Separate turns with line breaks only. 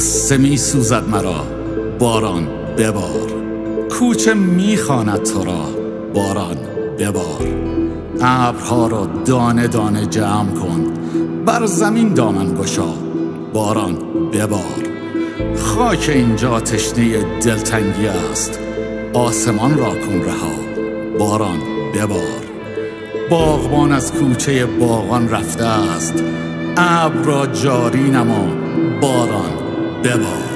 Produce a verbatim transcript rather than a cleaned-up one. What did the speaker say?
غصه می سوزد مرا، باران ببار. کوچه می خواند تو را، باران ببار. ابرها را دانه دانه جمع کن، بر زمین دامن گشا، باران ببار. خاک اینجا تشنه دلتنگی است، آسمان را کن رها، باران ببار. باغبان از کوچه باغان رفته است، ابر را جاری نما، باران ببار.